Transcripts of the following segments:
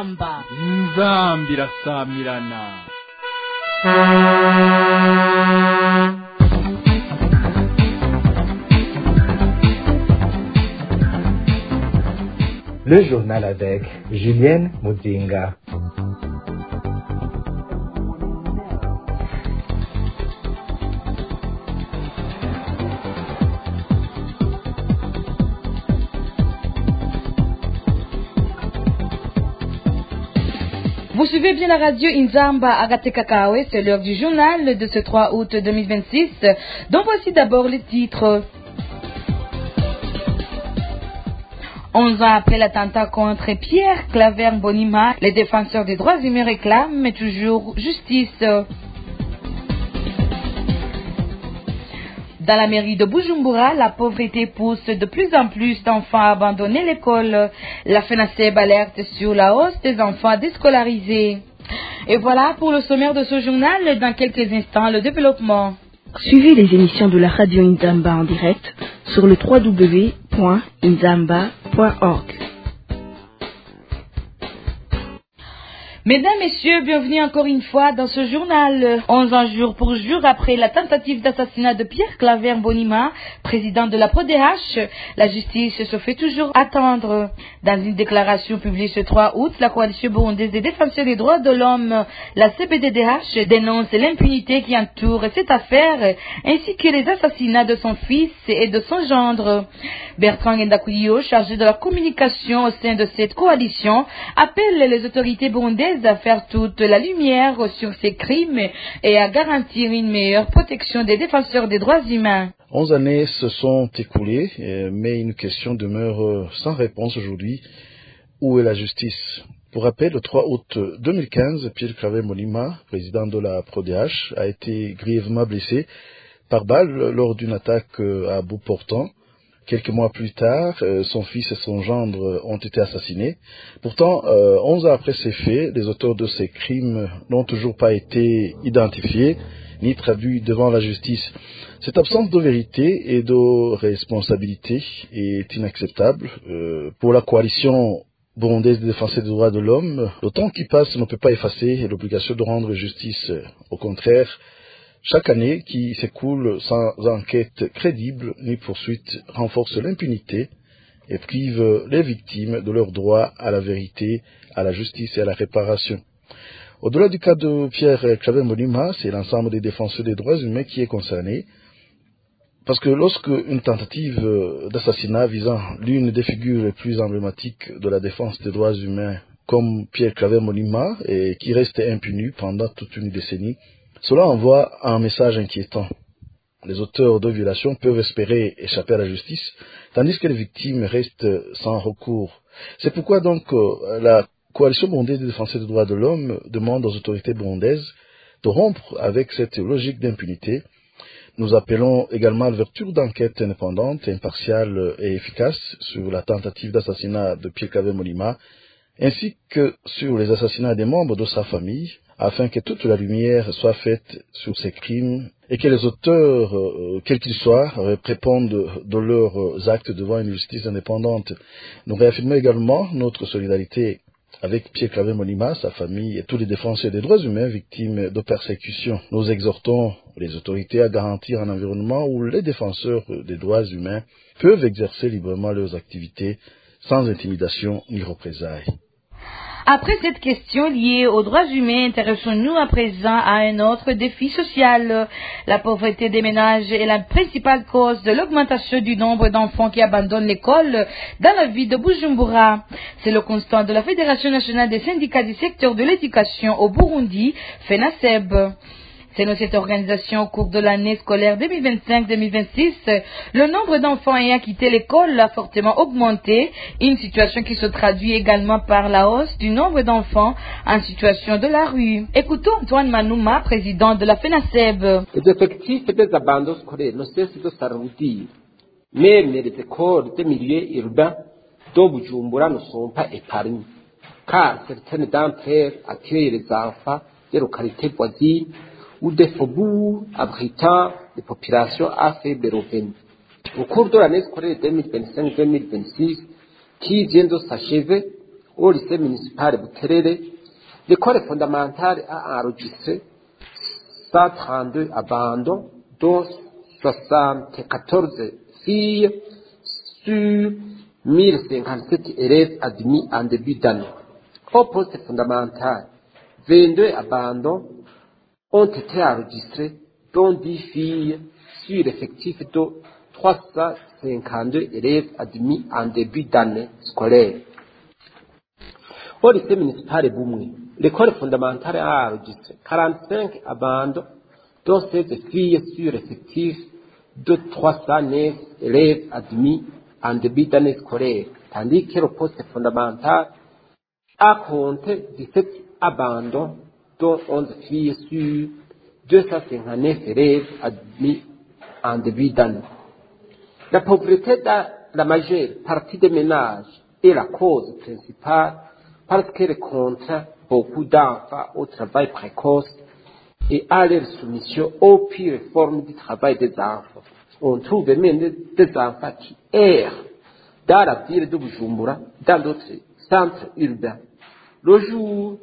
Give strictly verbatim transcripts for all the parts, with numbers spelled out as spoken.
inzamba inzambi irasamirana. Le journal avec Julienne Mudinga. Vous suivez bien la radio Inzamba Agatekakawe, c'est l'heure du journal de ce trois août deux mille vingt-six, dont voici d'abord les titres. Onze ans après l'attentat contre Pierre Claver Mbonimpa, les défenseurs des droits humains réclament toujours justice. Dans la mairie de Bujumbura, la pauvreté pousse de plus en plus d'enfants à abandonner l'école. La FENASEB alerte sur la hausse des enfants déscolarisés. Et voilà pour le sommaire de ce journal. Dans quelques instants, le développement. Suivez les émissions de la radio Inzamba en direct sur le w w w point inzamba point org. Mesdames, Messieurs, bienvenue encore une fois dans ce journal. Onze ans jour pour jour après la tentative d'assassinat de Pierre Claver Mbonimpa, président de la P R O D H, la justice se fait toujours attendre. Dans une déclaration publiée ce trois août, la coalition burundaise des défenseurs des droits de l'homme, la C B D D H, dénonce l'impunité qui entoure cette affaire, ainsi que les assassinats de son fils et de son gendre. Bertrand Ngendakuyo, chargé de la communication au sein de cette coalition, appelle les autorités burundaises à faire toute la lumière sur ces crimes et à garantir une meilleure protection des défenseurs des droits humains. Onze années se sont écoulées, mais une question demeure sans réponse aujourd'hui. Où est la justice? Pour rappel, le trois août deux mille quinze, Pierre Claver Mbonimpa, président de la P R O D H, a été grièvement blessé par balle lors d'une attaque à bout portant. Quelques mois plus tard, euh, son fils et son gendre ont été assassinés. Pourtant, euh, onze ans après ces faits, les auteurs de ces crimes n'ont toujours pas été identifiés ni traduits devant la justice. Cette absence de vérité et de responsabilité est inacceptable. Euh, pour la coalition burundaise des défenseurs des droits de l'homme, le temps qui passe ne peut pas effacer l'obligation de rendre justice. Au contraire, chaque année qui s'écoule sans enquête crédible ni poursuite renforce l'impunité et prive les victimes de leur droit à la vérité, à la justice et à la réparation. Au-delà du cas de Pierre Claver Mbonimpa, c'est l'ensemble des défenseurs des droits humains qui est concerné. Parce que lorsque une tentative d'assassinat visant l'une des figures les plus emblématiques de la défense des droits humains, comme Pierre Claver Mbonimpa, et qui reste impuni pendant toute une décennie, cela envoie un message inquiétant. Les auteurs de violations peuvent espérer échapper à la justice, tandis que les victimes restent sans recours. C'est pourquoi donc la coalition burundaise des défenseurs des droits de l'homme demande aux autorités burundaises de rompre avec cette logique d'impunité. Nous appelons également à l'ouverture d'enquêtes indépendantes, impartiales et efficaces sur la tentative d'assassinat de Pierre Claver Mbonimpa, ainsi que sur les assassinats des membres de sa famille, afin que toute la lumière soit faite sur ces crimes et que les auteurs, euh, quels qu'ils soient, répondent de leurs actes devant une justice indépendante. Nous réaffirmons également notre solidarité avec Pierre Claver Mbonimpa, sa famille et tous les défenseurs des droits humains victimes de persécutions. Nous exhortons les autorités à garantir un environnement où les défenseurs des droits humains peuvent exercer librement leurs activités sans intimidation ni représailles. Après cette question liée aux droits humains, intéressons-nous à présent à un autre défi social. La pauvreté des ménages est la principale cause de l'augmentation du nombre d'enfants qui abandonnent l'école dans la ville de Bujumbura. C'est le constat de la Fédération nationale des syndicats du secteur de l'éducation au Burundi, FENASEB. Selon cette organisation, au cours de l'année scolaire deux mille vingt-cinq deux mille vingt-six, le nombre d'enfants ayant quitté l'école a fortement augmenté, une situation qui se traduit également par la hausse du nombre d'enfants en situation de la rue. Écoutons Antoine Manouma, président de la FENASEB. Les effectifs des abandons scolaires ne cessent de s'arrondir. Même les écoles des milieux urbains de Bujumbura ne sont pas épargnées, car certaines d'entre elles accueillent les enfants des localités voisines ou des faubourgs abritant des populations à faible revenu. Au cours de l'année scolaire deux mille vingt-cinq deux mille vingt-six, qui vient de s'achever, au lycée municipal Buterere, l'école fondamentale a enregistré cent trente-deux abandons, dont soixante-quatorze filles sur mille cinquante-sept élèves admis en début d'année. Au poste fondamental, vingt-deux abandons ont été enregistrés, dont dix filles sur l'effectif de trois cent cinquante-deux élèves admis en début d'année scolaire. Au lycée municipal Boumwe, l'école fondamentale a enregistré quarante-cinq abandons, dont seize filles sur l'effectif de trois cent neuf élèves admis en début d'année scolaire, tandis que le poste fondamental a compté dix-sept abandons, dont onze filles sur deux cent cinquante-neuf élèves admis en début d'année. La pauvreté dans la majeure partie des ménages est la cause principale parce qu'elle contraint beaucoup d'enfants au travail précoce et à leur soumission aux pires formes du travail des enfants. On trouve même des enfants qui errent dans la ville de Bujumbura, dans d'autres centres urbains, le jour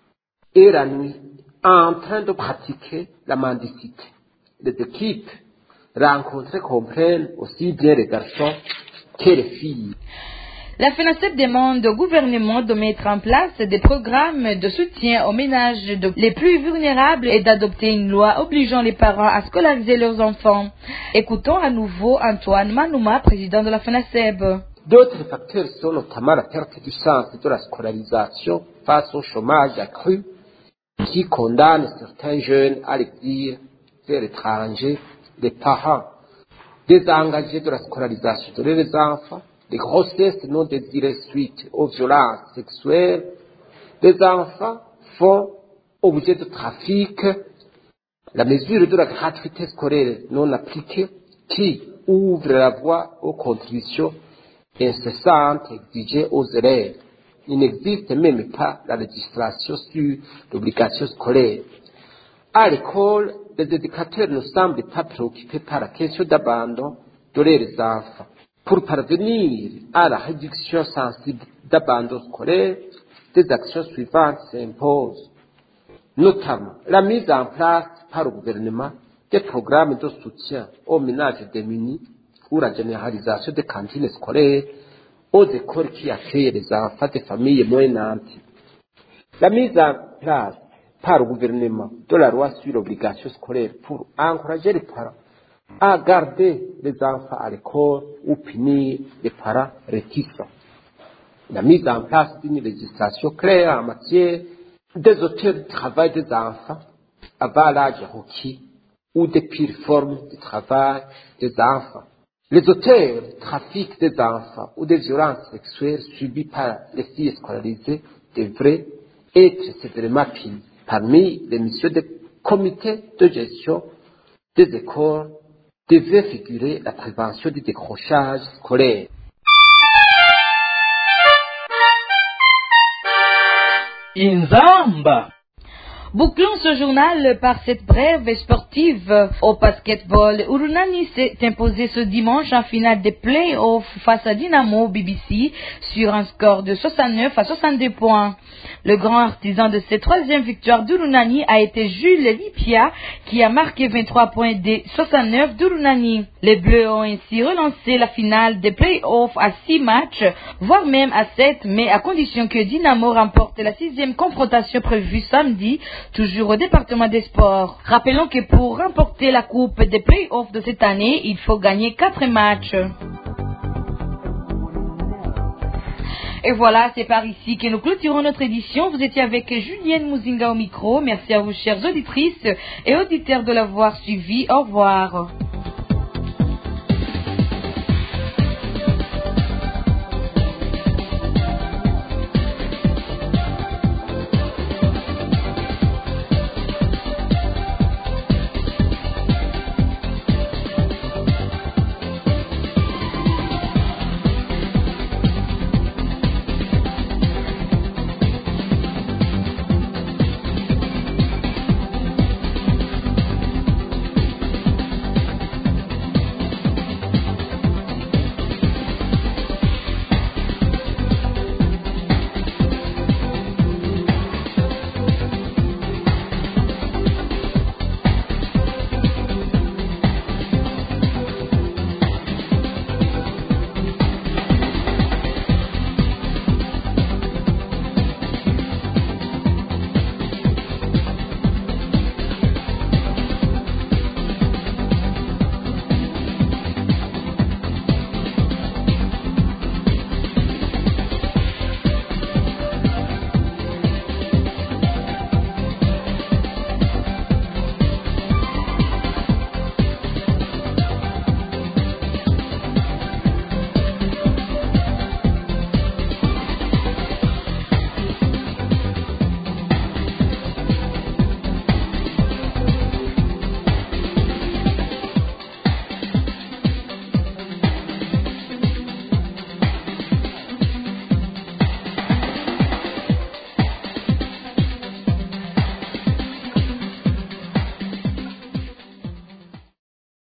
et la nuit, en train de pratiquer la mendicité. Les équipes rencontrées comprennent aussi bien les garçons que les filles. La FENASEB demande au gouvernement de mettre en place des programmes de soutien aux ménages les plus vulnérables et d'adopter une loi obligeant les parents à scolariser leurs enfants. Écoutons à nouveau Antoine Manouma, président de la FENASEB. D'autres facteurs sont notamment la perte du sens de la scolarisation face au chômage accru qui condamne certains jeunes à l'exil vers l'étranger, les parents désengagés de la scolarisation de leurs enfants, les grossesses non désirées suite aux violences sexuelles, les enfants font objet de trafic, la mesure de la gratuité scolaire non appliquée qui ouvre la voie aux contributions incessantes exigées aux élèves. Il n'existe même pas la législation sur l'obligation scolaire. À l'école, les éducateurs ne semblent pas préoccupés par la question d'abandon de leurs enfants. Pour parvenir à la réduction sensible d'abandon scolaire, des actions suivantes s'imposent, notamment la mise en place par le gouvernement des programmes de soutien aux ménages démunis ou la généralisation des cantines scolaires aux écoles qui accueillent les enfants des familles moins nanties. La mise en place par le gouvernement de la loi sur l'obligation scolaire pour encourager les parents à garder les enfants à l'école ou punir les parents réticents. La mise en place d'une législation claire en matière des auteurs du travail des enfants avant l'âge requis ou des pires formes de travail des enfants. Les auteurs du trafic des enfants ou des violences sexuelles subies par les filles scolarisées devraient être sévèrement punis. Parmi les missions des comités de gestion des écoles devait figurer la prévention du décrochage scolaire. Inzamba. Bouclons ce journal par cette brève sportive. Au basketball, Urunani s'est imposé ce dimanche en finale des play-offs face à Dynamo B B C sur un score de soixante-neuf à soixante-deux points. Le grand artisan de cette troisième victoire d'Urunani a été Jules Lipia qui a marqué vingt-trois points des soixante-neuf d'Urunani. Les Bleus ont ainsi relancé la finale des play-offs à six matchs, voire même à sept, mais à condition que Dynamo remporte la sixième confrontation prévue samedi, toujours au département des sports. Rappelons que pour remporter la coupe des play-offs de cette année, il faut gagner quatre matchs. Et voilà, c'est par ici que nous clôturons notre édition. Vous étiez avec Julienne Mouzinga au micro. Merci à vous, chères auditrices et auditeurs, de l'avoir suivi. Au revoir.